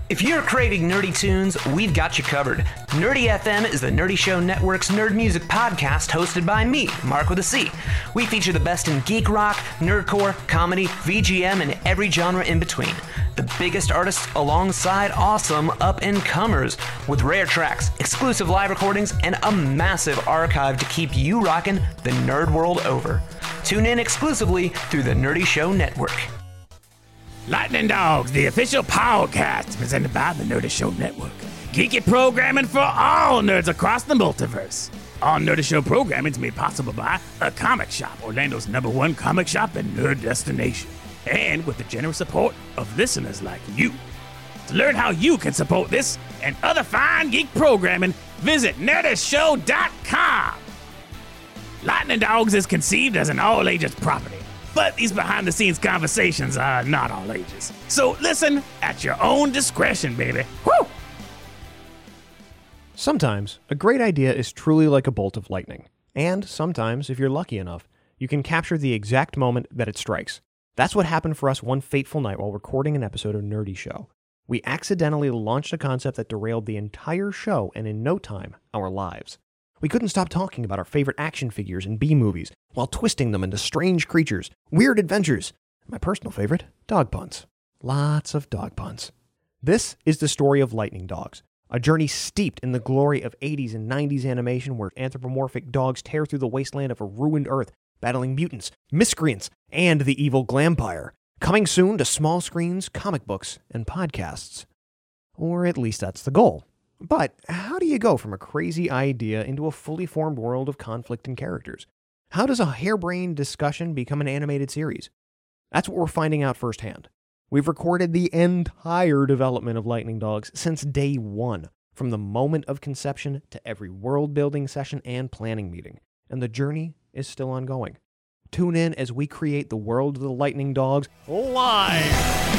If you're craving nerdy tunes, we've got you covered. Nerdy FM is the Nerdy Show Network's nerd music podcast hosted by me, Mark with a C. We feature the best in geek rock, nerdcore, comedy, VGM, and every genre in between. The biggest artists alongside awesome up-and-comers with rare tracks, exclusive live recordings, and a massive archive to keep you rocking the nerd world over. Tune in exclusively through the Nerdy Show Network. Lightning Dogs, the official podcast presented by the Nerdy Show Network. Geeky programming for all nerds across the multiverse. All Nerdy Show programming is made possible by A Comic Shop, Orlando's #1 comic shop and nerd destination. And with the generous support of listeners like you. To learn how you can support this and other fine geek programming, visit nerdyshow.com. Lightning Dogs is conceived as an all-ages property. But these behind-the-scenes conversations are not all ages. So listen at your own discretion, baby. Woo! Sometimes, a great idea is truly like a bolt of lightning. And sometimes, if you're lucky enough, you can capture the exact moment that it strikes. That's what happened for us one fateful night while recording an episode of Nerdy Show. We accidentally launched a concept that derailed the entire show and in no time, our lives. We couldn't stop talking about our favorite action figures and B-movies while twisting them into strange creatures, weird adventures, and my personal favorite, dog puns. Lots of dog puns. This is the story of Lightning Dogs, a journey steeped in the glory of 80s and 90s animation where anthropomorphic dogs tear through the wasteland of a ruined Earth, battling mutants, miscreants, and the evil Glampire. Coming soon to small screens, comic books, and podcasts. Or at least that's the goal. But how do you go from a crazy idea into a fully formed world of conflict and characters? How does a harebrained discussion become an animated series? That's what we're finding out firsthand. We've recorded the entire development of Lightning Dogs since day one, from the moment of conception to every world-building session and planning meeting, and the journey is still ongoing. Tune in as we create the world of the Lightning Dogs live!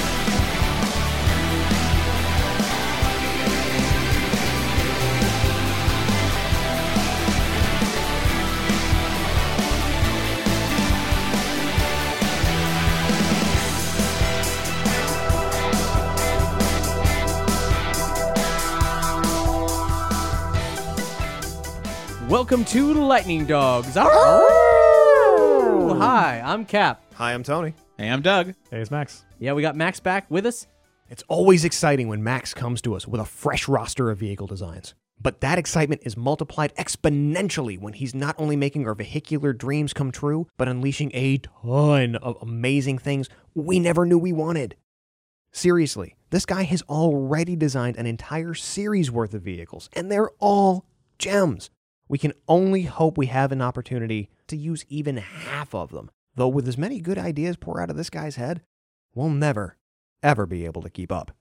Welcome to Lightning Dogs. Oh! Hi, I'm Cap. Hi, I'm Tony. Hey, I'm Doug. Hey, it's Max. Yeah, we got Max back with us. It's always exciting when Max comes to us with a fresh roster of vehicle designs. But that excitement is multiplied exponentially when he's not only making our vehicular dreams come true, but unleashing a ton of amazing things we never knew we wanted. Seriously, this guy has already designed an entire series worth of vehicles, and they're all gems. We can only hope we have an opportunity to use even half of them. Though with as many good ideas pour out of this guy's head, we'll never, ever be able to keep up.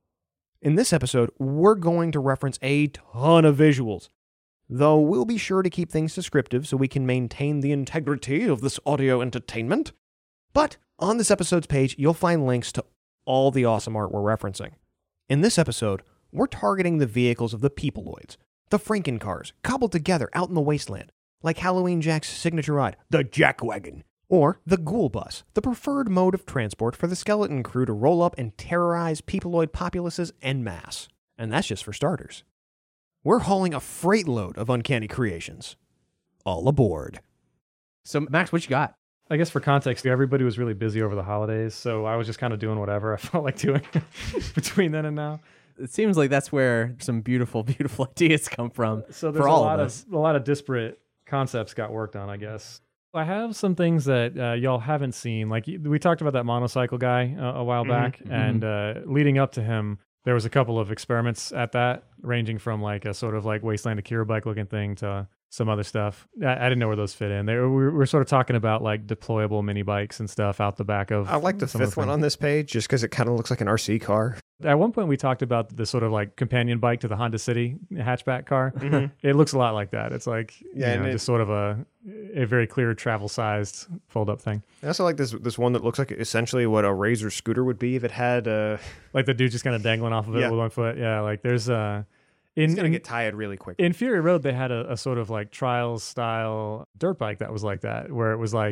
In this episode, we're going to reference a ton of visuals, though we'll be sure to keep things descriptive so we can maintain the integrity of this audio entertainment. But on this episode's page, you'll find links to all the awesome art we're referencing. In this episode, we're targeting the vehicles of the Peopleoids, the Frankencars, cobbled together out in the wasteland, like Halloween Jack's signature ride, the Jackwagon, or the Ghoul Bus, the preferred mode of transport for the skeleton crew to roll up and terrorize Peopleoid populaces en masse. And that's just for starters. We're hauling a freight load of uncanny creations. All aboard. So, Max, what you got? I guess for context, everybody was really busy over the holidays, so I was just kind of doing whatever I felt like doing between then and now. It seems like that's where some beautiful, beautiful ideas come from So there's for all of us. a lot of disparate concepts got worked on, I guess. I have some things that y'all haven't seen. Like we talked about that motorcycle guy a while back, and leading up to him, there was a couple of experiments at that, ranging from like a sort of like Wasteland Akira bike looking thing to some other stuff. I didn't know where those fit in. We were sort of talking about like deployable mini bikes and stuff out the back of. I like the fifth one on this page just because it kind of looks like an RC car. At one point, we talked about the sort of like companion bike to the Honda City hatchback car. It looks a lot like that. It's like just sort of a very clear travel-sized fold-up thing. I also like this one that looks like essentially what a Razor scooter would be if it had like the dude just kind of dangling off of it with one foot. Yeah, like there's it's going to get tired really quick. In Fury Road, they had a sort of like trials style dirt bike that was like that, where it was like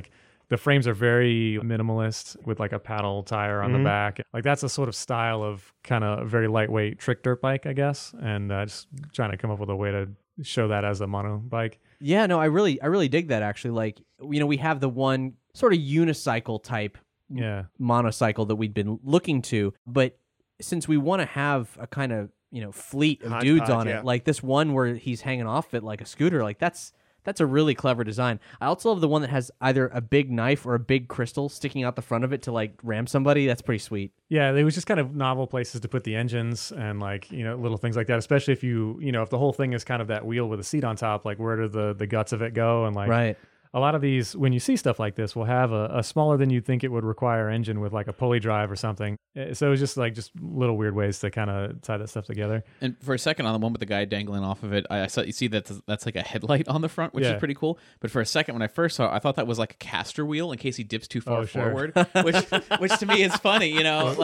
The frames are very minimalist with like a paddle tire on the back. Like that's a sort of style of kind of very lightweight trick dirt bike, I guess. And just trying to come up with a way to show that as a mono bike. Yeah, no, I really dig that actually. Like, we have the one sort of unicycle type monocycle that we'd been looking to, but since we want to have a kind of, fleet of dudes on it, like this one where he's hanging off it like a scooter, like that's a really clever design. I also love the one that has either a big knife or a big crystal sticking out the front of it to like ram somebody. That's pretty sweet. Yeah, they was just kind of novel places to put the engines and like, little things like that, especially if if the whole thing is kind of that wheel with a seat on top, like where do the guts of it go? And like, right. A lot of these, when you see stuff like this, will have a smaller than you'd think it would require engine with like a pulley drive or something. So it's just little weird ways to kind of tie that stuff together. And for a second, on the one with the guy dangling off of it, I saw you see that's like a headlight on the front, which is pretty cool. But for a second, when I first saw it, I thought that was like a caster wheel in case he dips too far forward, which to me is funny.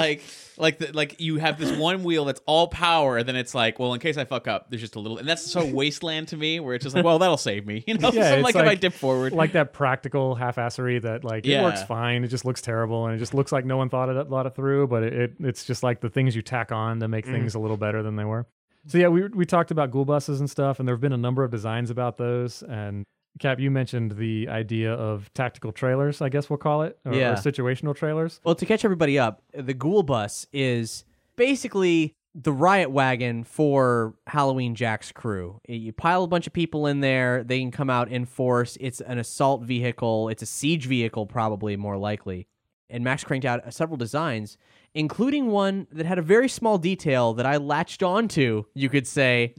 Like you have this one wheel that's all power, and then it's like, well, in case I fuck up, there's just a little, and that's so wasteland to me, where it's just like, well, that'll save me, Yeah, so like if I dip forward, like that practical half-assery that like it works fine, it just looks terrible, and it just looks like no one thought it through, but it's just like the things you tack on to make things a little better than they were. So yeah, we talked about ghoul buses and stuff, and there have been a number of designs about those. And Cap, you mentioned the idea of tactical trailers, I guess we'll call it, or situational trailers. Well, to catch everybody up, the ghoul bus is basically the riot wagon for Halloween Jack's crew. You pile a bunch of people in there, they can come out in force. It's an assault vehicle. It's a siege vehicle, probably more likely. And Max cranked out several designs, including one that had a very small detail that I latched onto, you could say,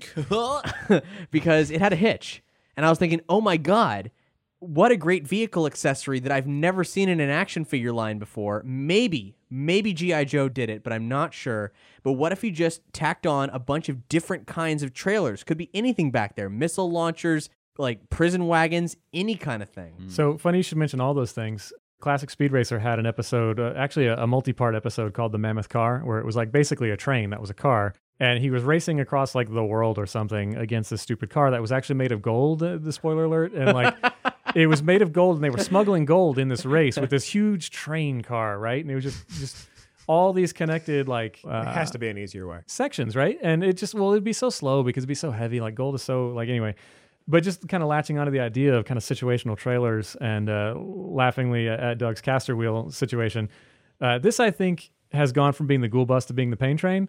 because it had a hitch. And I was thinking, oh my God, what a great vehicle accessory that I've never seen in an action figure line before. Maybe G.I. Joe did it, but I'm not sure. But what if you just tacked on a bunch of different kinds of trailers? Could be anything back there. Missile launchers, like prison wagons, any kind of thing. So funny you should mention all those things. Classic Speed Racer had an episode, actually a multi-part episode called The Mammoth Car, where it was like basically a train that was a car. And he was racing across like the world or something against this stupid car that was actually made of gold, the spoiler alert. And like it was made of gold, and they were smuggling gold in this race with this huge train car, right? And it was just all these connected like... it has to be an easier way. Sections, right? And it just, it'd be so slow because it'd be so heavy. Like gold is so, like, anyway... But just kind of latching onto the idea of kind of situational trailers and laughingly at Doug's caster wheel situation. This, I think, has gone from being the ghoul bus to being the pain train.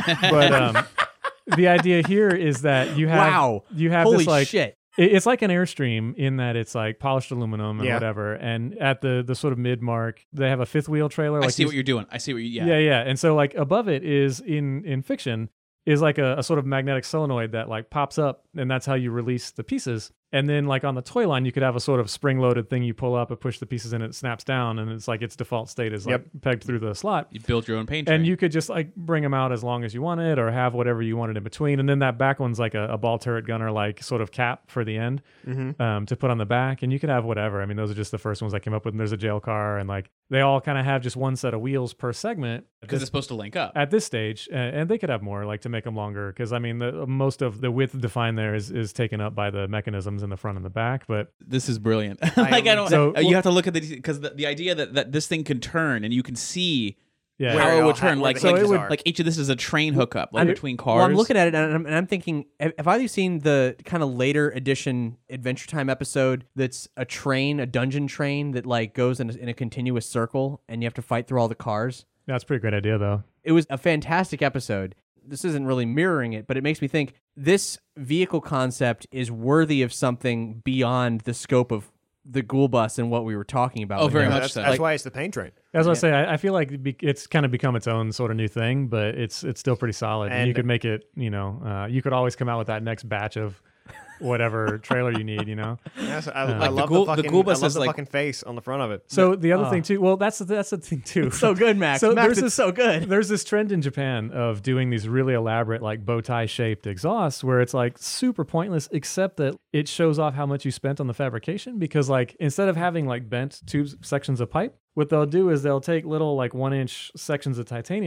But the idea here is that you have Holy this like shit. It's like an Airstream in that it's like polished aluminum and whatever. And at the sort of mid mark, they have a fifth wheel trailer. I see what you're doing. Yeah. And so like above it is in fiction is like a sort of magnetic solenoid that like pops up, and that's how you release the pieces. And then like on the toy line, you could have a sort of spring-loaded thing you pull up and push the pieces in, it snaps down, and it's like its default state is like pegged through the slot. You build your own paint train. And you could just like bring them out as long as you wanted, or have whatever you wanted in between. And then that back one's like a ball turret gunner like sort of cap for the end to put on the back. And you could have whatever. I mean, those are just the first ones I came up with. And there's a jail car, and like they all kind of have just one set of wheels per segment. Because it's supposed to link up. At this stage, and they could have more like to make them longer. Because I mean, most of the width defined there is taken up by the mechanisms in the front and the back. But this is brilliant. You have to look at because the idea that this thing can turn and you can see how it would turn, like each of this is a train hookup, like between cars. Well, I'm looking at it and I'm thinking, have either seen the kind of later edition Adventure Time episode that's a dungeon train that like goes in a continuous circle and you have to fight through all the cars? That's a pretty great idea, though. It was a fantastic episode. This isn't really mirroring it, but it makes me think this vehicle concept is worthy of something beyond the scope of the ghoul bus and what we were talking about. Oh, very much so. That's why it's the pain train. As I say, I feel like it's kind of become its own sort of new thing, but it's still pretty solid. And you could make it, you could always come out with that next batch of whatever trailer you need, Yes, I love the ghoul bus has the fucking face on the front of it. So the other thing too, well, that's the thing too. It's so good, Max. It's so good. There's this trend in Japan of doing these really elaborate, like bow tie shaped exhausts, where it's like super pointless, except that it shows off how much you spent on the fabrication. Because like instead of having like bent tube sections of pipe, what they'll do is they'll take little like 1-inch sections of titanium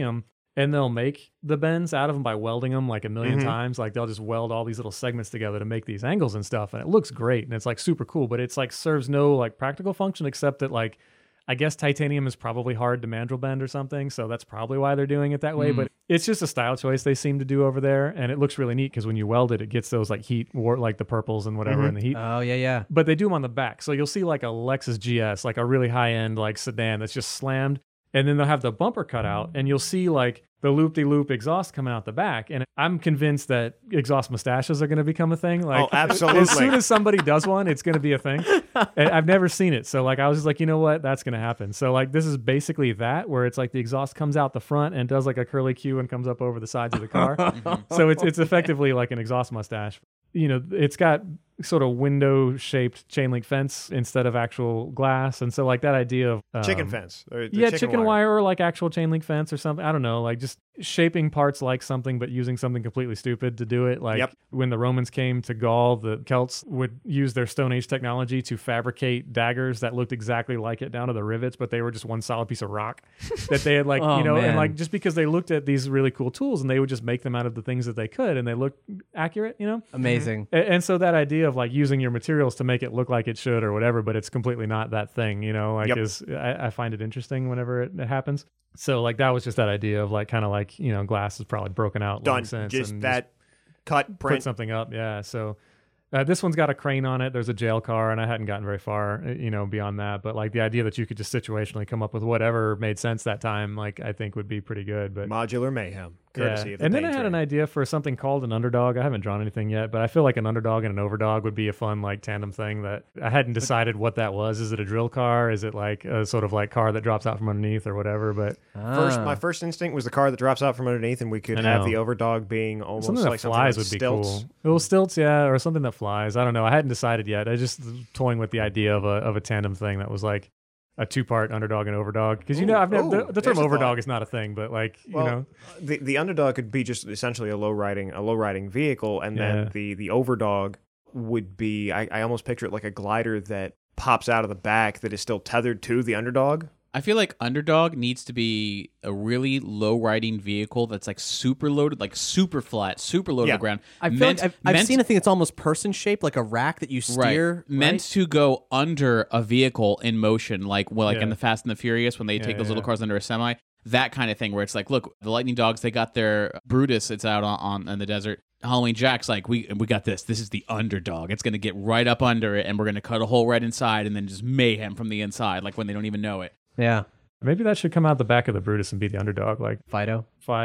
and they'll make the bends out of them by welding them like a million times. Like they'll just weld all these little segments together to make these angles and stuff, and it looks great and it's like super cool, but it's like serves no like practical function except that like I guess titanium is probably hard to mandrel bend or something, so that's probably why they're doing it that way. But it's just a style choice they seem to do over there, and it looks really neat because when you weld it, it gets those like heat, like the purples and whatever in the heat. Oh, yeah. But they do them on the back, so you'll see like a Lexus GS, like a really high-end like sedan that's just slammed, and then they'll have the bumper cut out, and you'll see like the loop-de-loop exhaust coming out the back. And I'm convinced that exhaust mustaches are going to become a thing. Like, absolutely. As soon as somebody does one, it's going to be a thing. And I've never seen it. So like, I was just like, you know what? That's going to happen. So like, this is basically that, where it's like the exhaust comes out the front and does like a curly Q and comes up over the sides of the car. So it's effectively like an exhaust mustache. You know, it's got sort of window-shaped chain link fence instead of actual glass, and so like that idea of chicken fence, or chicken wire, or like actual chain link fence or something. I don't know, like just shaping parts like something, but using something completely stupid to do it. Like when the Romans came to Gaul, the Celts would use their Stone Age technology to fabricate daggers that looked exactly like it down to the rivets, but they were just one solid piece of rock that they had like and like just because they looked at these really cool tools and they would just make them out of the things that they could, and they looked accurate, you know, amazing. And so that idea of like using your materials to make it look like it should or whatever, but it's completely not that thing, you know, like I find it interesting whenever it happens. So like that was just that idea of like kind of like, you know, glass is probably broken out done long since, just and that cut print, put something up. Yeah. So this one's got a crane on it. There's a jail car, and I hadn't gotten very far, you know, beyond that. But like the idea that you could just situationally come up with whatever made sense that time, like I think would be pretty good. But modular mayhem, courtesy of the and then I paint had trade. an idea for something called an underdog. I haven't drawn anything yet, but I feel like an underdog and an overdog would be a fun like tandem thing that I hadn't decided what that was. Is it a drill car? Is it like a sort of like car that drops out from underneath or whatever? But my first instinct was the car that drops out from underneath, and we could have the overdog being almost something like that flies something would be stilts. cool. Little stilts, yeah, or something that flies. I don't know. I hadn't decided yet. I just was toying with the idea of a tandem thing that was like a 2-part underdog and overdog, because you know I've never the term overdog is not a thing, but like you know the underdog could be just essentially a low riding vehicle, and then the overdog would be I almost picture it like a glider that pops out of the back that is still tethered to the underdog. I feel like underdog needs to be a really low riding vehicle that's like super loaded, like super flat, super low to the ground. I feel like I've seen a thing that's almost person shaped, like a rack that you steer. Right. Meant to go under a vehicle in motion, like in the Fast and the Furious when they take those little cars under a semi. That kind of thing where it's like, look, the Lightning Dogs, they got their Brutus, it's out on in the desert. Halloween Jack's like, we got this. This is the underdog. It's going to get right up under it, and we're going to cut a hole right inside and then just mayhem from the inside, like when they don't even know it. Yeah. Maybe that should come out the back of the Brutus and be the underdog, like Fido,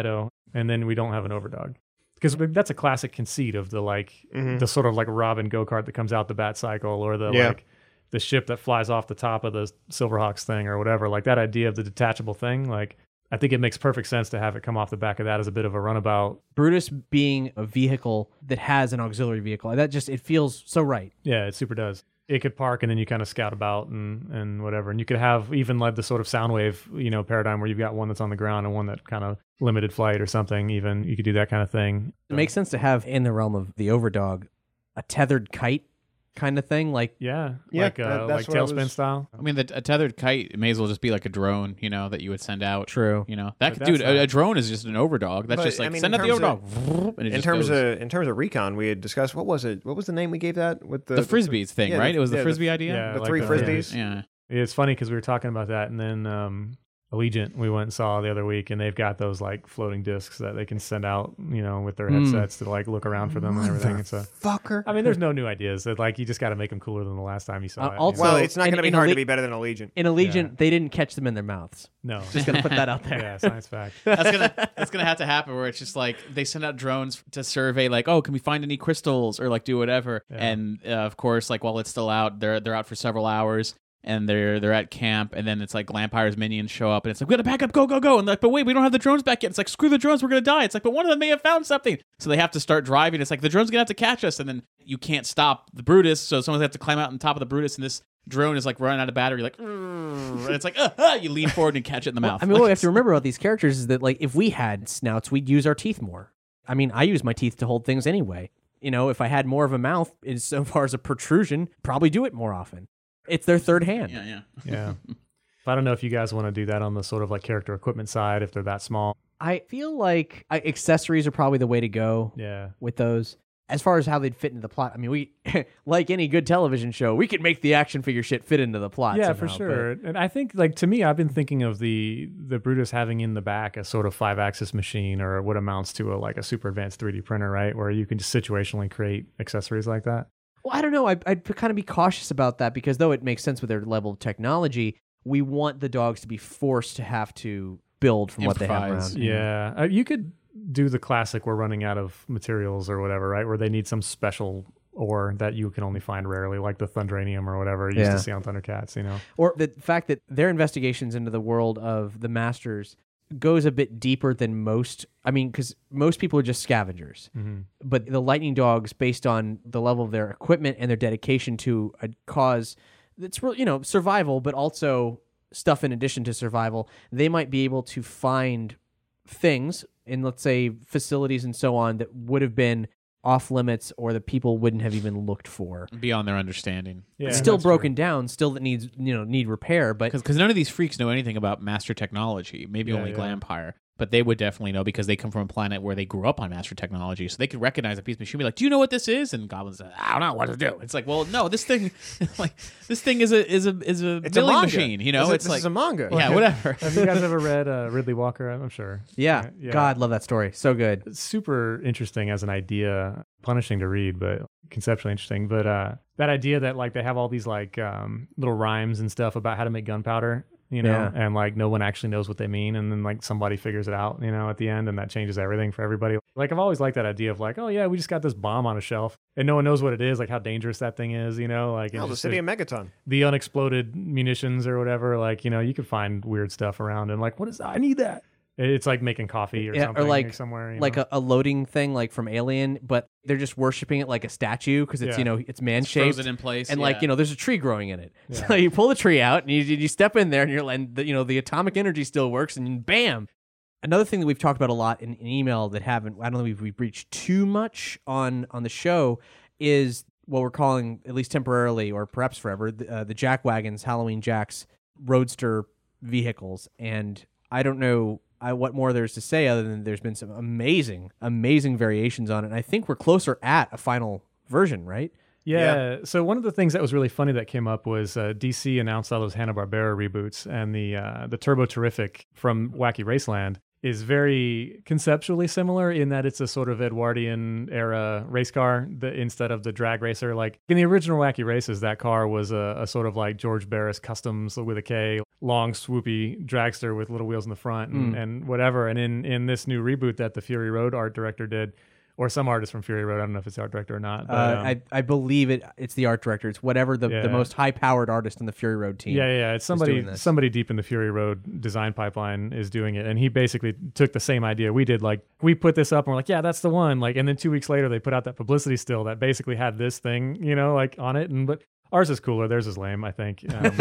and then we don't have an overdog. Because that's a classic conceit of the like the sort of like Robin go-kart that comes out the Bat Cycle, or the like the ship that flies off the top of the Silverhawks thing or whatever. Like that idea of the detachable thing, like I think it makes perfect sense to have it come off the back of that as a bit of a runabout. Brutus being a vehicle that has an auxiliary vehicle, that just, it feels so right. Yeah, it super does. It could park and then you kind of scout about and whatever. And you could have even like the sort of Soundwave, you know, paradigm where you've got one that's on the ground and one that kind of limited flight or something. Even you could do that kind of thing. It makes sense to have in the realm of the overdog a tethered kite kind of thing, like like that's Tailspin style. I mean, a tethered kite may as well just be like a drone, you know, that you would send out. True. You know, that could, a drone is just an overdog. That's just like, send out the overdog. In terms of recon, we had discussed what was the name we gave that with the Frisbees thing, right? It was the Frisbee idea. Yeah, the like 3 Frisbees. Yeah. It's funny because we were talking about that, and then Allegiant we went and saw the other week, and they've got those like floating discs that they can send out, you know, with their headsets to like look around for them and everything. It's fucker. I mean, there's no new ideas. That like you just got to make them cooler than the last time you saw it. Also, well, it's not going to be hard to Alle- be better than Allegiant. in Allegiant, they didn't catch them in their mouths. No, Just gonna put that out there. yeah, science fact. That's gonna have to happen where it's just like they send out drones to survey, like, oh, can we find any crystals or like do whatever. And of course, like while it's still out, they're out for several hours. And they're at camp, and then it's like Lampire's minions show up, and it's like, we gotta back up, go. And like, but wait, we don't have the drones back yet. It's like, screw the drones, we're gonna die. It's like, but one of them may have found something. So they have to start driving. It's like, the drone's gonna have to catch us, and then you can't stop the Brutus, so someone's have to climb out on top of the Brutus, and this drone is like running out of battery, like, and it's like, you lean forward and catch it in the mouth. I mean, what we have to remember about these characters is that, like, if we had snouts, we'd use our teeth more. I mean, I use my teeth to hold things anyway. You know, if I had more of a mouth, as so far as a protrusion, probably do it more often. It's their third hand. Yeah. Yeah. I don't know if you guys want to do that on the sort of like character equipment side, if they're that small. I feel like accessories are probably the way to go with those. As far as how they'd fit into the plot, I mean, we like any good television show, we could make the action figure shit fit into the plot. Yeah, somehow, for sure. And I think, like, to me, I've been thinking of the Brutus having in the back a sort of 5-axis machine, or what amounts to a super advanced 3D printer, right? Where you can just situationally create accessories like that. Well, I don't know. I'd kind of be cautious about that, because though it makes sense with their level of technology, we want the dogs to be forced to have to build from what they have around. Yeah. You could do the classic, we're running out of materials or whatever, right? Where they need some special ore that you can only find rarely, like the Thundranium or whatever you used to see on Thundercats, you know? Or the fact that their investigations into the world of the Masters goes a bit deeper than most. I mean, because most people are just scavengers. Mm-hmm. But the Lightning Dogs, based on the level of their equipment and their dedication to a cause that's, survival, but also stuff in addition to survival, they might be able to find things in, let's say, facilities and so on that would have been off limits or that people wouldn't have even looked for. Beyond their understanding. Yeah, still broken down, still that need repair, but because none of these freaks know anything about master technology. Maybe only Glampire. But they would definitely know, because they come from a planet where they grew up on master technology, so they could recognize a piece of machine. Be like, "Do you know what this is?" And Goblin says, "I don't know what to do." It's like, well, no, this thing, is a milling machine. You know, this is a manga. Yeah, whatever. Have you guys ever read Ridley Walker? I'm sure. Yeah. God, love that story. So good. It's super interesting as an idea, punishing to read, but conceptually interesting. But that idea that, like, they have all these like little rhymes and stuff about how to make gunpowder. And like no one actually knows what they mean, and then like somebody figures it out, at the end, and that changes everything for everybody. Like, I've always liked that idea of like, oh yeah, we just got this bomb on a shelf and no one knows what it is, like how dangerous that thing is, like the city of Megaton, the unexploded munitions or whatever, like, you could find weird stuff around and like, what is that? I need that. It's like making coffee or something, or like somewhere, like a loading thing, like from Alien, but they're just worshiping it like a statue because it's it's man shaped, frozen in place, and like there's a tree growing in it. So you pull the tree out and you step in there and the atomic energy still works, and bam. Another thing that we've talked about a lot in email that I don't think we've reached too much on the show is what we're calling, at least temporarily or perhaps forever, the Jack Wagons, Halloween Jack's roadster vehicles, and I don't know what more there's to say other than there's been some amazing variations on it. And I think we're closer at a final version, right? Yeah. So one of the things that was really funny that came up was DC announced all those Hanna-Barbera reboots, and the Turbo Terrific from Wacky Raceland is very conceptually similar in that it's a sort of Edwardian era race car instead of the drag racer. Like in the original Wacky Races, that car was a sort of like George Barris Customs with a K, long swoopy dragster with little wheels in the front and whatever. And in this new reboot that the Fury Road art director did, or some artist from Fury Road, I don't know if it's the art director or not. But, I believe it's the art director. It's whatever the most high-powered artist on the Fury Road team. Yeah. It's somebody deep in the Fury Road design pipeline is doing it, and he basically took the same idea we did. Like, we put this up, and we're like, yeah, that's the one. Like, and then 2 weeks later, they put out that publicity still that basically had this thing, like on it. But ours is cooler. Theirs is lame, I think.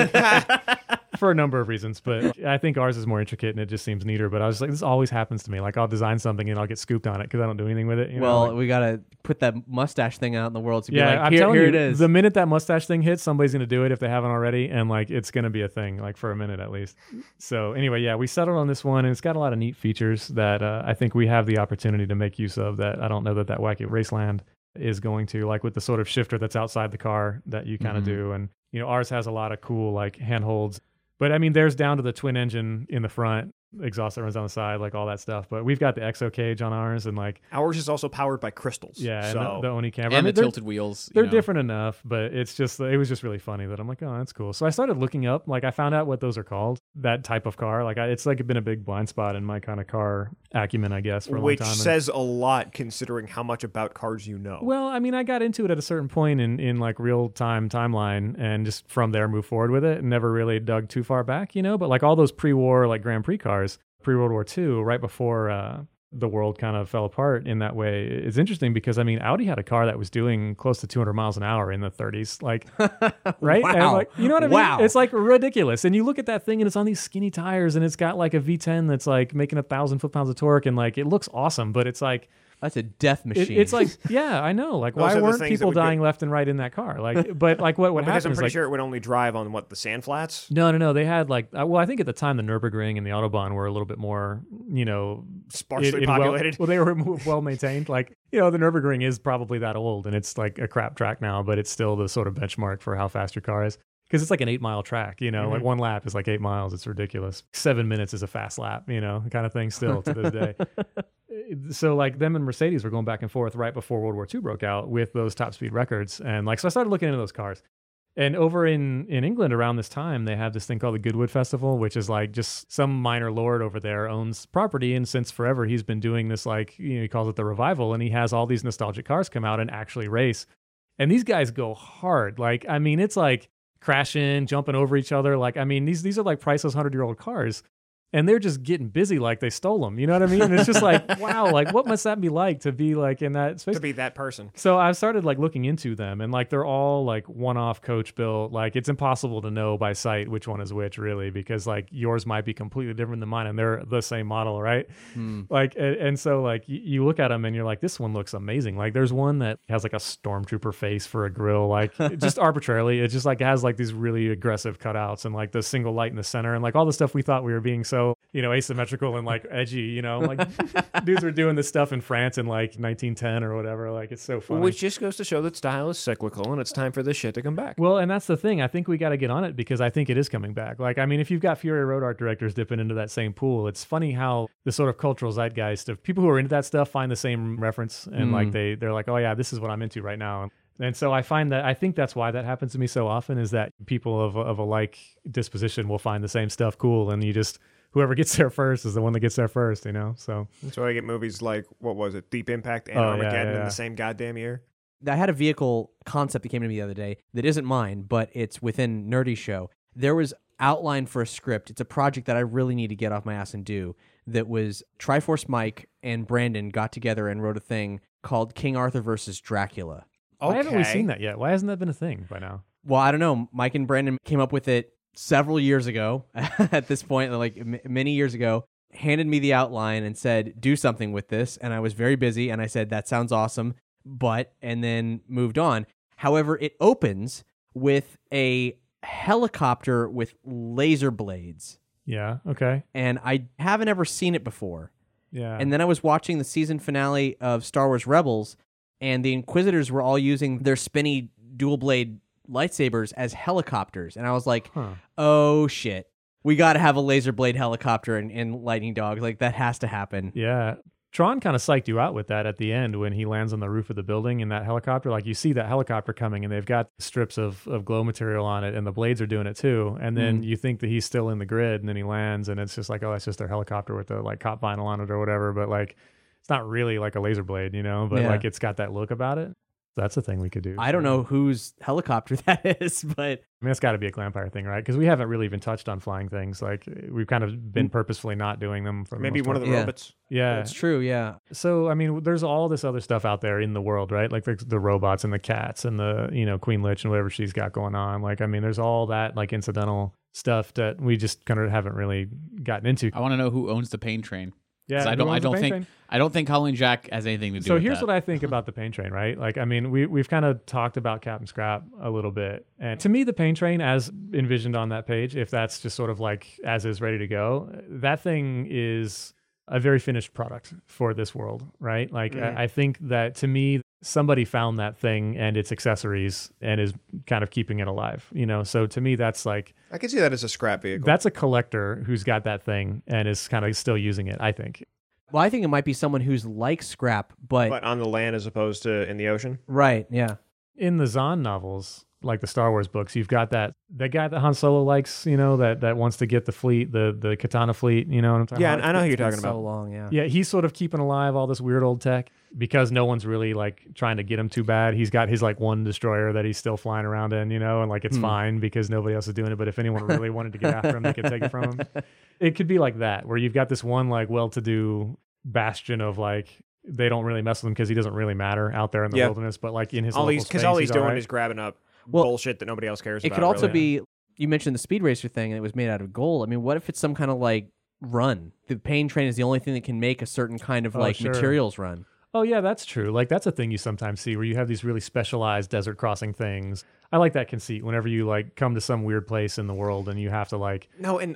For a number of reasons, but I think ours is more intricate and it just seems neater. But I was like, this always happens to me. Like, I'll design something and I'll get scooped on it because I don't do anything with it. We gotta put that mustache thing out in the world to be like, I'm telling you, it is. The minute that mustache thing hits, somebody's gonna do it if they haven't already, and like it's gonna be a thing, like for a minute at least. So anyway, we settled on this one, and it's got a lot of neat features that I think we have the opportunity to make use of that I don't know that Wacky Raceland is going to, like with the sort of shifter that's outside the car that you kind of do, and ours has a lot of cool like handholds. But I mean, there's down to the twin engine in the front, exhaust that runs down the side, like all that stuff. But we've got the Exo cage on ours, and like ours is also powered by crystals. Yeah, so. and the Oni camera and the tilted wheels. They're different enough, but it was just really funny that I'm like, oh, that's cool. So I started looking up, like I found out what those are called, that type of car. Like it's like been a big blind spot in my kind of car acumen, I guess, for a long time. Which says a lot considering how much about cars you know. Well, I mean, I got into it at a certain point in like real time timeline, and just from there moved forward with it and never really dug too far back, But like all those pre-war like Grand Prix cars, pre-World War II, right before the world kind of fell apart in that way, it's interesting because I mean, Audi had a car that was doing close to 200 miles an hour in the 30s, like, right? Wow. And like, you know what I mean? Wow. It's like ridiculous. And you look at that thing and it's on these skinny tires and it's got like a V10 that's like making 1,000 foot-pounds of torque and like it looks awesome, but it's like That's a death machine. It's like, yeah, I know. Like, why weren't people dying left and right in that car? Like, but like what would happen? Because I'm pretty is, sure it would only drive on what, the sand flats. No. They had like, well, I think at the time the Nürburgring and the Autobahn were a little bit more, Sparsely populated. Well, they were well maintained. Like, the Nürburgring is probably that old, and it's like a crap track now, but it's still the sort of benchmark for how fast your car is. Because it's like an 8-mile track, like one lap is like 8 miles. It's ridiculous. 7 minutes is a fast lap, kind of thing still to this day. So like them and Mercedes were going back and forth right before World War II broke out with those top speed records. And like, so I started looking into those cars. And over in England around this time, they have this thing called the Goodwood Festival, which is like just some minor lord over there owns property. And since forever, he's been doing this, like, he calls it the revival. And he has all these nostalgic cars come out and actually race. And these guys go hard. Like, I mean, it's like crashing, jumping over each other. Like, I mean, these are like priceless 100-year-old cars. And they're just getting busy like they stole them. You know what I mean? And it's just like, wow, like what must that be like to be like in that space? To be that person. So I started like looking into them, and like they're all like one-off coach built. Like it's impossible to know by sight which one is which, really, because like yours might be completely different than mine and they're the same model, right? Like, and so like you look at them and you're like, this one looks amazing. Like there's one that has like a stormtrooper face for a grill, like just arbitrarily. It just like has like these really aggressive cutouts and like the single light in the center and like all the stuff we thought we were being so asymmetrical and like edgy, like dudes were doing this stuff in France in like 1910 or whatever. Like it's so funny. Which just goes to show that style is cyclical and it's time for this shit to come back. Well, and that's the thing. I think we got to get on it because I think it is coming back. Like, I mean, if you've got Fury Road art directors dipping into that same pool, it's funny how the sort of cultural zeitgeist of people who are into that stuff find the same reference and like they're like, oh yeah, this is what I'm into right now. And so I think that's why that happens to me so often is that people of a like disposition will find the same stuff cool, and whoever gets there first is the one that gets there first, So that's why I get movies like, what was it, Deep Impact and Armageddon in the same goddamn year. I had a vehicle concept that came to me the other day that isn't mine, but it's within Nerdy Show. There was outline for a script. It's a project that I really need to get off my ass and do. That was Triforce Mike and Brandon got together and wrote a thing called King Arthur versus Dracula. Why haven't we seen that yet? Why hasn't that been a thing by now? Well, I don't know. Mike and Brandon came up with it several years ago at this point, like many years ago, handed me the outline and said, do something with this. And I was very busy. And I said, that sounds awesome. And then moved on. However, it opens with a helicopter with laser blades. Yeah. Okay. And I haven't ever seen it before. Yeah. And then I was watching the season finale of Star Wars Rebels, and the Inquisitors were all using their spinny dual blade lightsabers as helicopters. And I was like, oh shit, we got to have a laser blade helicopter in Lightning Dog. Like that has to happen. Yeah. Tron kind of psyched you out with that at the end when he lands on the roof of the building in that helicopter. Like you see that helicopter coming and they've got strips of glow material on it and the blades are doing it too. And then you think that he's still in the grid and then he lands and it's just like, oh, that's just their helicopter with the like cop vinyl on it or whatever. But like, it's not really like a laser blade, but like it's got that look about it. That's the thing we could do. I don't know whose helicopter that is, but I mean, it's got to be a Glampire thing, right? Because we haven't really even touched on flying things. Like we've kind of been purposefully not doing them. For maybe one of the robots. Yeah, it's true. Yeah. So I mean, there's all this other stuff out there in the world, right? Like the robots and the cats and the Queen Lich and whatever she's got going on. Like I mean, there's all that like incidental stuff that we just kind of haven't really gotten into. I want to know who owns the Pain Train. Yeah, I don't think Howling Jack has anything to do with that. So here's what I think about the Pain Train, right? Like, I mean, we've kind of talked about Captain Scrap a little bit. And to me, the Pain Train, as envisioned on that page, if that's just sort of like as is ready to go, that thing is a very finished product for this world, right? Like, I think that to me, somebody found that thing and its accessories and is kind of keeping it alive, So to me, that's like... I can see that as a scrap vehicle. That's a collector who's got that thing and is kind of still using it, I think. Well, I think it might be someone who's like scrap, but on the land as opposed to in the ocean? Right, yeah. In the Zahn novels, like the Star Wars books, you've got that guy that Han Solo likes, that wants to get the fleet, the Katana fleet, what I'm talking about? Yeah, I know who you're talking about. So long, yeah. Yeah, he's sort of keeping alive all this weird old tech because no one's really like trying to get him too bad. He's got his like one destroyer that he's still flying around in, and like it's fine because nobody else is doing it. But if anyone really wanted to get after him, they could take it from him. It could be like that, where you've got this one like well-to-do bastion of like they don't really mess with him because he doesn't really matter out there in the wilderness. But like in his local space, all he's doing right. is grabbing up bullshit that nobody else cares about. It could also be, you mentioned the Speed Racer thing and it was made out of gold. I mean, what if it's some kind of like run? The Pain Train is the only thing that can make a certain kind of materials run. Oh, yeah, that's true. Like, that's a thing you sometimes see where you have these really specialized desert crossing things. I like that conceit whenever you, like, come to some weird place in the world and you have to, like,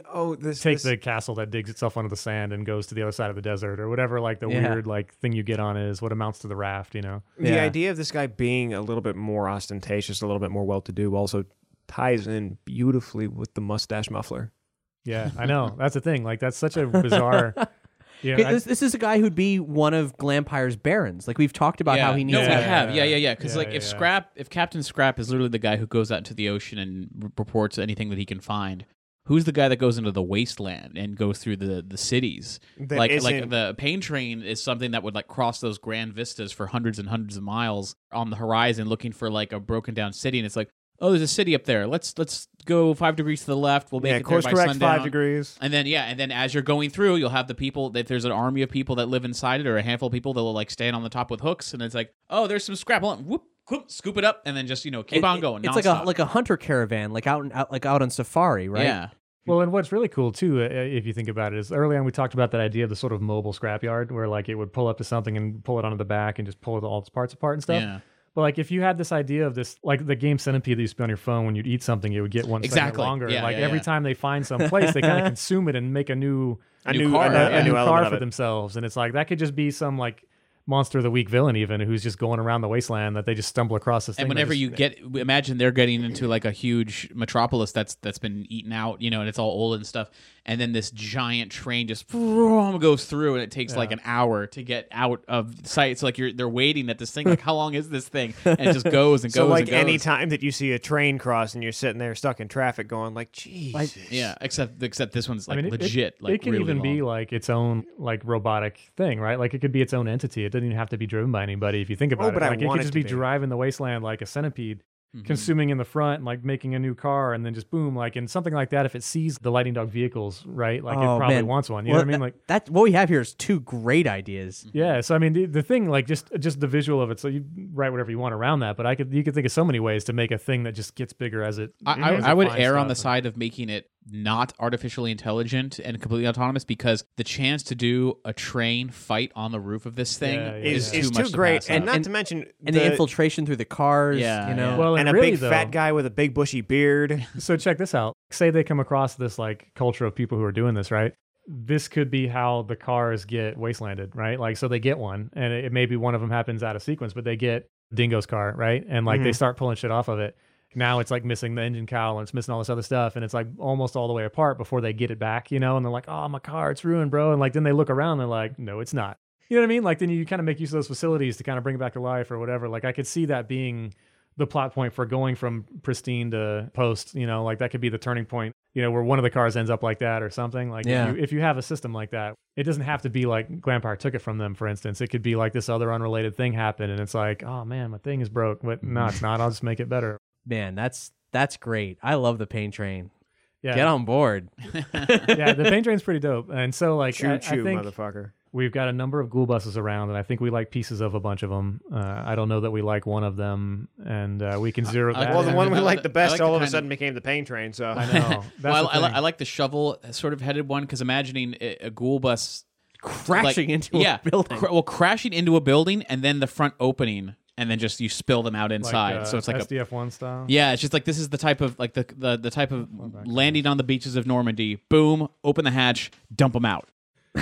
take the castle that digs itself under the sand and goes to the other side of the desert or whatever, like, the weird, like, thing you get on is what amounts to the raft, you know? The idea of this guy being a little bit more ostentatious, a little bit more well-to-do also ties in beautifully with the mustache muffler. Yeah, I know. That's the thing. Like, that's such a bizarre... Yeah, this is a guy who'd be one of Glampire's barons. Like, we've talked about how he needs. No, we to have. Yeah. Because Yeah. if Captain Scrap is literally the guy who goes out into the ocean and reports anything that he can find, who's the guy that goes into the wasteland and goes through the cities? Like the Pain Train is something that would like cross those grand vistas for hundreds and hundreds of miles on the horizon, looking for like a broken down city, and it's like, oh, there's a city up there. Let's go 5 degrees to the left. We'll make it there by correct sundown. 5 degrees. And then as you're going through, you'll have the people that there's an army of people that live inside it, or a handful of people that will like stand on the top with hooks, and it's like, oh, there's some scrap. Hold on, whoop, scoop it up, and then just keep on going. It's nonstop. like a hunter caravan, like out on safari, right? Yeah. Well, and what's really cool too, if you think about it, is early on we talked about that idea of the sort of mobile scrapyard, where like it would pull up to something and pull it onto the back and just pull all its parts apart and stuff. Yeah. But like if you had this idea of this, like the game Centipede that you spend on your phone, when you'd eat something, it would get one second longer. Yeah, like every time they find some place, they kind of consume it and make a new car for themselves. And it's like that could just be some like Monster of the Week villain even who's just going around the wasteland that they just stumble across this thing. And whenever imagine they're getting into like a huge metropolis that's been eaten out, and it's all old and stuff, and then this giant train just goes through, and it takes like an hour to get out of sight. It's like they're waiting at this thing, like how long is this thing? And it just goes and goes. So like and goes. any time that you see a train cross and you're sitting there stuck in traffic, going like, "Jeez." Yeah, except this one's like legit. It can really even long. be like its own like robotic thing, right? Like it could be its own entity. It doesn't even have to be driven by anybody if you think about it. But Like it want could just be driving the wasteland like a centipede, consuming in the front and like making a new car, and then just boom, like in something like that. If it sees the Lightning Dog vehicles, right? Like it probably wants one. You know what I mean? Like that. What we have here is two great ideas. Yeah. So I mean, the thing, like just the visual of it. So you write whatever you want around that, but you could think of so many ways to make a thing that just gets bigger as it. I would err on the side of making it not artificially intelligent and completely autonomous, because the chance to do a train fight on the roof of this thing is too great, and not to mention the infiltration through the cars. Well, and a really, big fat guy with a big bushy beard. So check this out. Say they come across this like culture of people who are doing this, right? This could be how the cars get wastelanded, right? Like, so they get one, and it maybe one of them happens out of sequence, but they get Dingo's car, right? And like they start pulling shit off of it. Now it's like missing the engine cowl and it's missing all this other stuff, and it's like almost all the way apart before they get it back, and they're like, oh, my car, it's ruined, bro. And like then they look around and they're like, no, it's not. You know what I mean? Like then you kind of make use of those facilities to kind of bring it back to life or whatever. Like I could see that being the plot point for going from pristine to post, like that could be the turning point, where one of the cars ends up like that or something. Like if you have a system like that, it doesn't have to be like Glampire took it from them, for instance. It could be like this other unrelated thing happened and it's like, oh man, my thing is broke. But no, it's not. I'll just make it better. Man, that's great. I love the Pain Train. Yeah. Get on board. Yeah, the Pain Train's pretty dope. And so like choo I choo, think motherfucker. We've got a number of ghoul buses around, and I think we like pieces of a bunch of them. I don't know that we like one of them, and we can zero that. Well, the one we liked the best like all of a sudden became the Pain Train. So I know. I like the shovel sort of headed one, because imagining a ghoul bus crashing into a building. Crashing into a building, and then the front opening, and then just you spill them out inside. Like, so it's like SDF1 style. Yeah, it's just like this is the type of like the type of landing on the beaches of Normandy. Boom, open the hatch, dump them out.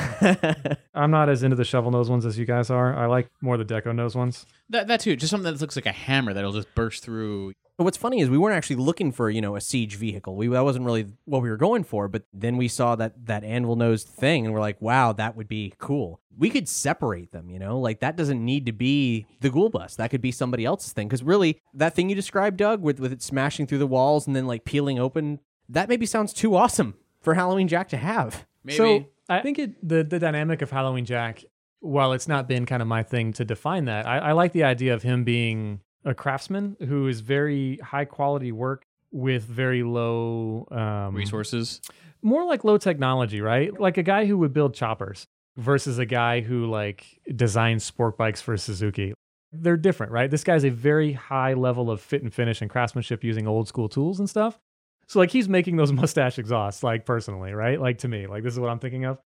I'm not as into the shovel nose ones as you guys are. I like more the deco nose ones. That too, just something that looks like a hammer that'll just burst through. But what's funny is we weren't actually looking for, a siege vehicle. That wasn't really what we were going for. But then we saw that anvil nosed thing, and we're like, wow, that would be cool. We could separate them, like that doesn't need to be the ghoul bus. That could be somebody else's thing. Because really, that thing you described, Doug, with it smashing through the walls and then like peeling open, that maybe sounds too awesome for Halloween Jack to have. Maybe. So I think the dynamic of Halloween Jack, while it's not been kind of my thing to define that, I like the idea of him being a craftsman who is very high quality work with very low resources. More like low technology, right? Like a guy who would build choppers versus a guy who like designs sport bikes for Suzuki. They're different, right? This guy's a very high level of fit and finish and craftsmanship using old school tools and stuff. So like he's making those mustache exhausts, like personally, right? Like to me, like this is what I'm thinking of.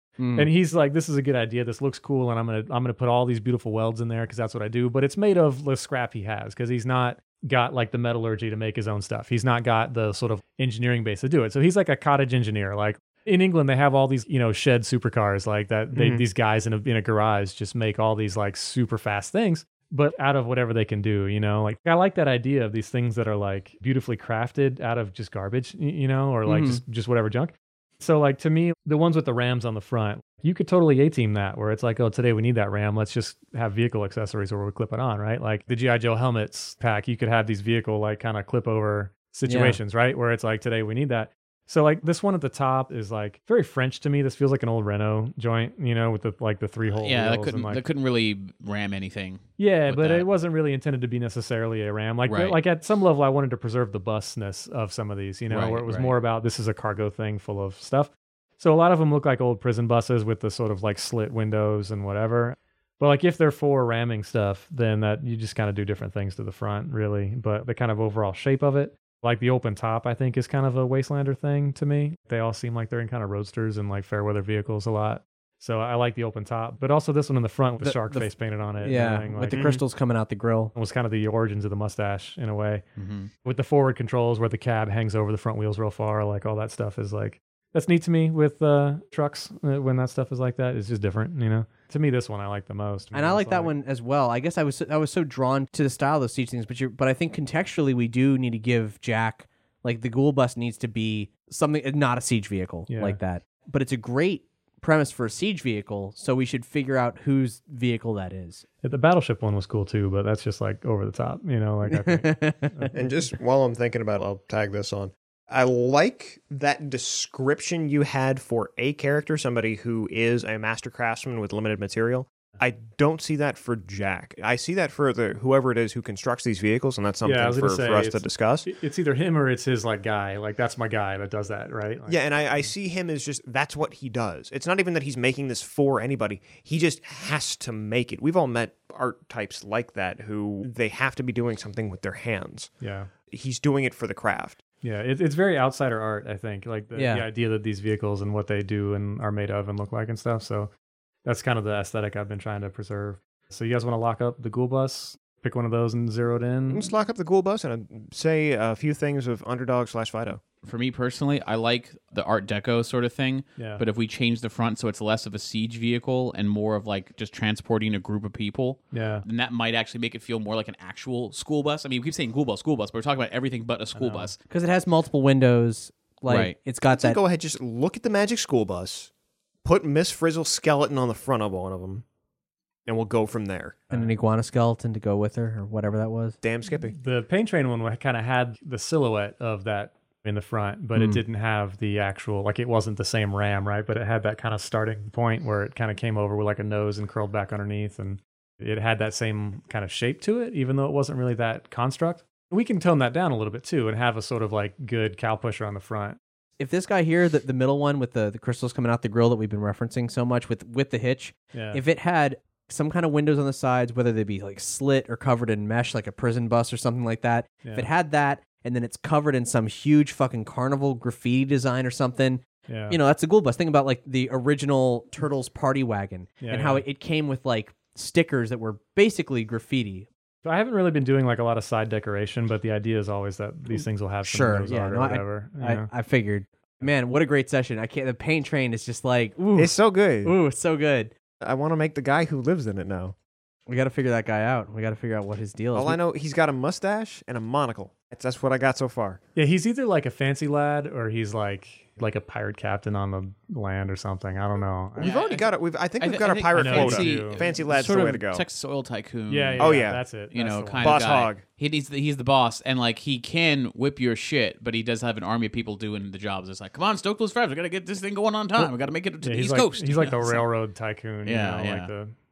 And he's like, this is a good idea. This looks cool. And I'm going to put all these beautiful welds in there because that's what I do. But it's made of the scrap he has because he's not got like the metallurgy to make his own stuff. He's not got the sort of engineering base to do it. So he's like a cottage engineer. Like in England, they have all these, shed supercars like that. These guys in a garage just make all these like super fast things, but out of whatever they can do, like I like that idea of these things that are like beautifully crafted out of just garbage, or like just whatever junk. So like to me, the ones with the rams on the front, you could totally A-team that where it's like, oh, today we need that ram. Let's just have vehicle accessories where we clip it on, right? Like the G.I. Joe helmets pack, you could have these vehicle like kind of clip over situations, right? Where it's like, today we need that. So like this one at the top is like very French to me. This feels like an old Renault joint, with the 3-hole wheels. That couldn't really ram anything. Yeah, but it wasn't really intended to be necessarily a ram. Like at some level, I wanted to preserve the busness of some of these, where it was more about this is a cargo thing full of stuff. So a lot of them look like old prison buses with the sort of like slit windows and whatever. But like if they're for ramming stuff, then that you just kind of do different things to the front, really. But the kind of overall shape of it. Like the open top, I think, is kind of a Wastelander thing to me. They all seem like they're in kind of roadsters and like fair weather vehicles a lot. So I like the open top. But also this one in the front with the shark face painted on it. Yeah, with the crystals coming out the grill. It was kind of the origins of the mustache in a way. With the forward controls where the cab hangs over the front wheels real far, like all that stuff is like, that's neat to me with trucks when that stuff is like that. It's just different, To me, this one I like the most. And I like that one as well. I guess I was so drawn to the style of those siege things, but I think contextually we do need to give Jack, like the Ghoul Bus needs to be something, not a siege vehicle like that. But it's a great premise for a siege vehicle, so we should figure out whose vehicle that is. The battleship one was cool too, but that's just like over the top, like I think. And just while I'm thinking about it, I'll tag this on. I like that description you had for a character, somebody who is a master craftsman with limited material. I don't see that for Jack. I see that for whoever it is who constructs these vehicles, and that's something for us to discuss. It's either him or it's his like guy. Like that's my guy that does that, right? Like, yeah, and I see him as just that's what he does. It's not even that he's making this for anybody. He just has to make it. We've all met art types like that who they have to be doing something with their hands. Yeah. He's doing it for the craft. Yeah, it's very outsider art, I think. Like the idea that these vehicles and what they do and are made of and look like and stuff. So that's kind of the aesthetic I've been trying to preserve. So you guys want to lock up the Ghoul Bus? Pick one of those and zero it in? Let's lock up the Ghoul Bus and say a few things of Underdog/Fido. For me personally, I like the Art Deco sort of thing. Yeah. But if we change the front so it's less of a siege vehicle and more of like just transporting a group of people, then that might actually make it feel more like an actual school bus. I mean, we keep saying school bus, but we're talking about everything but a school bus. Because it has multiple windows. Like it's got that. Go ahead, just look at the Magic School Bus. Put Miss Frizzle's skeleton on the front of one of them, and we'll go from there. And an iguana skeleton to go with her, or whatever that was. Damn Skippy. The Pain Train one kind of had the silhouette of that in the front, but it didn't have the actual, like it wasn't the same ram, right? But it had that kind of starting point where it kind of came over with like a nose and curled back underneath, and it had that same kind of shape to it, even though it wasn't really that construct. We can tone that down a little bit too and have a sort of like good cow pusher on the front. If this guy here, the middle one with the crystals coming out the grill that we've been referencing so much with the hitch, if it had some kind of windows on the sides, whether they be like slit or covered in mesh like a prison bus or something like that, if it had that and then it's covered in some huge fucking carnival graffiti design or something, that's a Ghoul Bus. Think about like the original Turtles party wagon and how it came with like stickers that were basically graffiti. I haven't really been doing like a lot of side decoration, but the idea is always that these things will have some art or whatever. I figured. Man, what a great session. The Pain Train is just like, ooh. It's so good. Ooh, it's so good. I want to make the guy who lives in it now. We got to figure that guy out. We got to figure out what his deal is. All I know, he's got a mustache and a monocle. That's what I got so far. Yeah, he's either like a fancy lad or he's like a pirate captain on the land or something. I don't know. We've already got it. I think we've got our pirate quota. Fancy lad's the way to go. Texas Oil Tycoon. Yeah. Oh yeah, that's it. Kind of boss guy. hog. He's the boss, and like he can whip your shit, but he does have an army of people doing the jobs. It's like, come on, stoke those fires. We got to get this thing going on time. We got to make it to the East Coast. He's like the railroad tycoon. I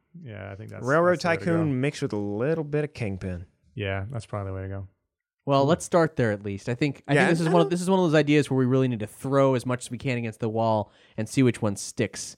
think that's railroad tycoon mixed with a little bit of kingpin. Yeah, that's probably the way to go. Well, let's start there at least. I think this is one of those ideas where we really need to throw as much as we can against the wall and see which one sticks.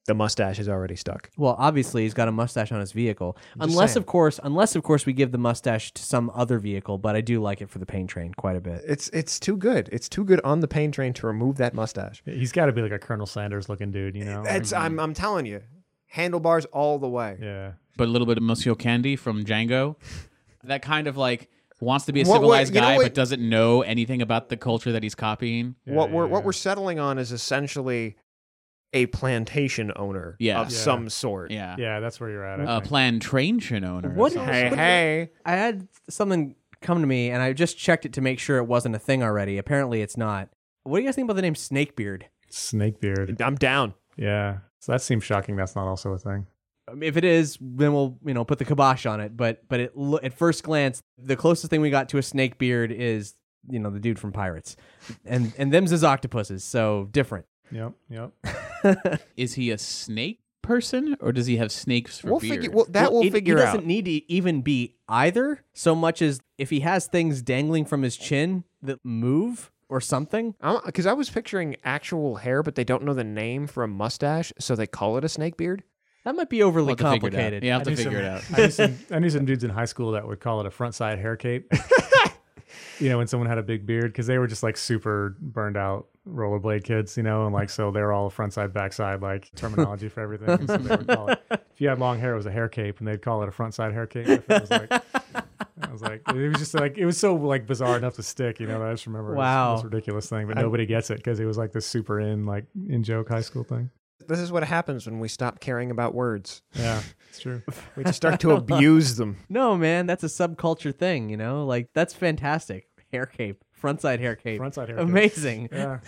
The mustache is already stuck. Well, obviously he's got a mustache on his vehicle. just Unless saying. of course we give the mustache to some other vehicle, but I do like it for the pain train quite a bit. It's too good. It's too good on the pain train to remove that mustache. He's got to be like a Colonel Sanders looking dude, you know? It's I'm telling you, handlebars all the way. Yeah. But a little bit of Monsieur Candy from Django. That kind of like wants to be a What- civilized you know guy, what- but doesn't know anything about the culture that he's copying. What we're settling on is essentially a plantation owner Yeah. of Yeah. some sort. Yeah. Yeah, that's where you're at. I think. Plantation owner. What- or something. Hey. I had something come to me, and I just checked it to make sure it wasn't a thing already. Apparently, it's not. What do you guys think about the name Snakebeard? Snakebeard. I'm down. Yeah. So that seems shocking. That's not also a thing. If it is, then we'll put the kibosh on it. But at first glance, the closest thing we got to a Snakebeard is the dude from Pirates, and them's his octopuses. So different. Yep. Is he a snake person, or does he have snakes for We'll beard? figure. We'll figure he out. doesn't need to even be either, so much as if he has things dangling from his chin that move or something. Because I was picturing actual hair, but they don't know the name for a mustache, so they call it a snake beard. That might be overly We'll have to figure it out. complicated. Yeah, I'll have I to knew figure it out. I knew some dudes in high school that would call it a front side hair cape. When someone had a big beard, because they were just like super burned out rollerblade kids, and like so they were all front side, back side, like terminology for everything. And so they would call it, if you had long hair, it was a hair cape, and they'd call it a front side hair cape. It was just like it was so like bizarre enough to stick, that I just remember Wow. this ridiculous thing, but nobody gets it because it was like this super in joke high school thing. This is what happens when we stop caring about words. Yeah, it's true. We just start to abuse them. No, man, that's a subculture thing. Like that's fantastic. Hair cape, front side hair cape, Front side hair cape. amazing. Yeah.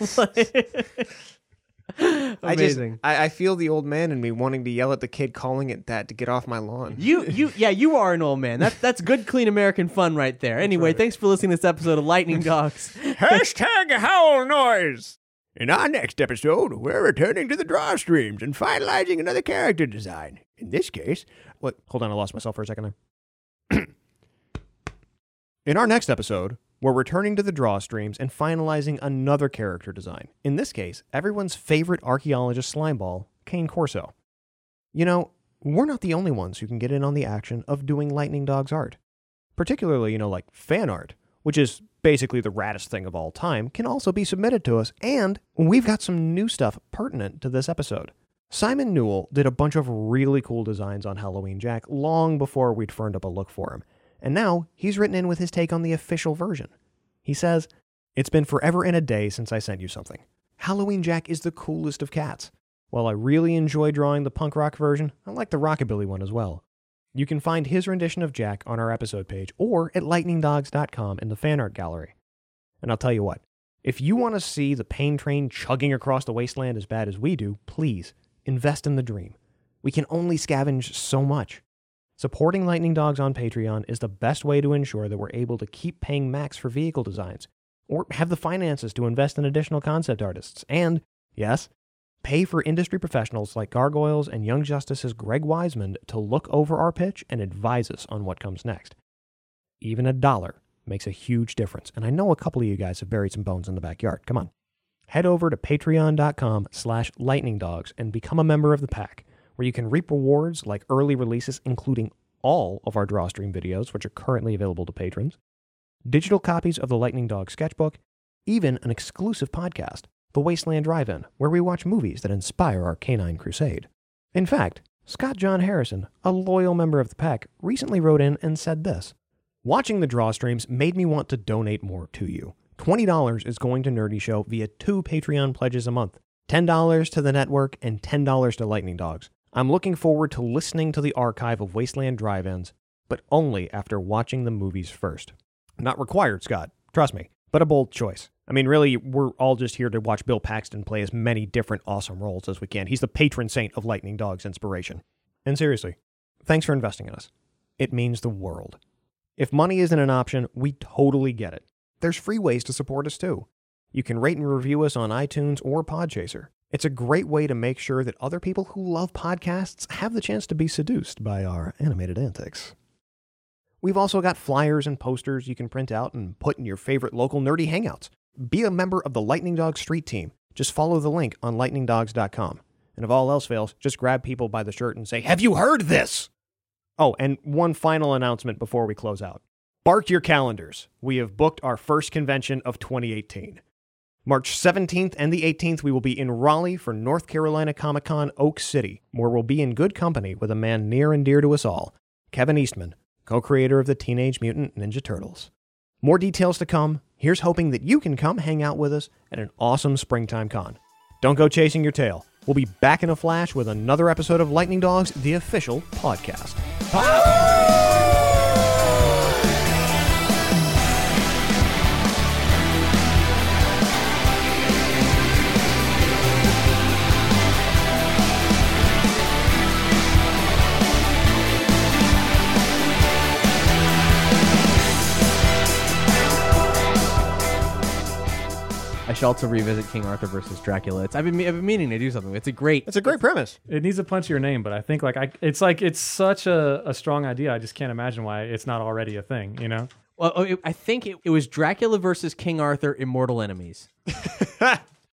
Amazing. I feel the old man in me wanting to yell at the kid calling it that to get off my lawn. You are an old man. That's good, clean American fun right there. Anyway, thanks for listening to this episode of Lightning Dogs. Hashtag howl noise. In our next episode, we're returning to the draw streams and finalizing another character design. In this case, hold on, I lost myself for a second there. In our next episode, we're returning to the draw streams and finalizing another character design. In this case, everyone's favorite archaeologist slimeball, Kane Corso. We're not the only ones who can get in on the action of doing Lightning Dogs art. Particularly, like fan art, which is basically the raddest thing of all time, can also be submitted to us, and we've got some new stuff pertinent to this episode. Simon Newell did a bunch of really cool designs on Halloween Jack long before we'd furned up a look for him, and now he's written in with his take on the official version. He says, "It's been forever and a day since I sent you something. Halloween Jack is the coolest of cats. While I really enjoy drawing the punk rock version, I like the rockabilly one as well. You can find his rendition of Jack on our episode page or at lightningdogs.com in the fan art gallery. And I'll tell you what, if you want to see the pain train chugging across the wasteland as bad as we do, please invest in the dream. We can only scavenge so much. Supporting Lightning Dogs on Patreon is the best way to ensure that we're able to keep paying Max for vehicle designs, or have the finances to invest in additional concept artists, and, yes, pay for industry professionals like Gargoyles and Young Justice's Greg Wiseman to look over our pitch and advise us on what comes next. Even $1 makes a huge difference, and I know a couple of you guys have buried some bones in the backyard. Come on. Head over to patreon.com/lightningdogs and become a member of the pack, where you can reap rewards like early releases, including all of our draw stream videos, which are currently available to patrons, digital copies of the Lightning Dog sketchbook, even an exclusive podcast, The Wasteland Drive-In, where we watch movies that inspire our canine crusade. In fact, Scott John Harrison, a loyal member of the pack, recently wrote in and said this: "Watching the draw streams made me want to donate more to you. $20 is going to Nerdy Show via 2 Patreon pledges a month, $10 to the network and $10 to Lightning Dogs. I'm looking forward to listening to the archive of Wasteland Drive-Ins, but only after watching the movies first." Not required, Scott. Trust me. But a bold choice. I mean, really, we're all just here to watch Bill Paxton play as many different awesome roles as we can. He's the patron saint of Lightning Dogs inspiration. And seriously, thanks for investing in us. It means the world. If money isn't an option, we totally get it. There's free ways to support us too. You can rate and review us on iTunes or Podchaser. It's a great way to make sure that other people who love podcasts have the chance to be seduced by our animated antics. We've also got flyers and posters you can print out and put in your favorite local nerdy hangouts. Be a member of the Lightning Dog Street Team. Just follow the link on lightningdogs.com. And if all else fails, just grab people by the shirt and say, "Have you heard this?" Oh, and one final announcement before we close out. Bark your calendars. We have booked our first convention of 2018. March 17th and the 18th, we will be in Raleigh for North Carolina Comic-Con Oak City, where we'll be in good company with a man near and dear to us all, Kevin Eastman, co-creator of the Teenage Mutant Ninja Turtles. More details to come. Here's hoping that you can come hang out with us at an awesome springtime con. Don't go chasing your tail. We'll be back in a flash with another episode of Lightning Dogs, the official podcast. I shall also revisit King Arthur versus Dracula. I've been meaning to do something. It's a great premise. It needs a punch to your name, but I think it's such a strong idea. I just can't imagine why it's not already a thing, you know? Well, I think it was Dracula versus King Arthur, Immortal Enemies.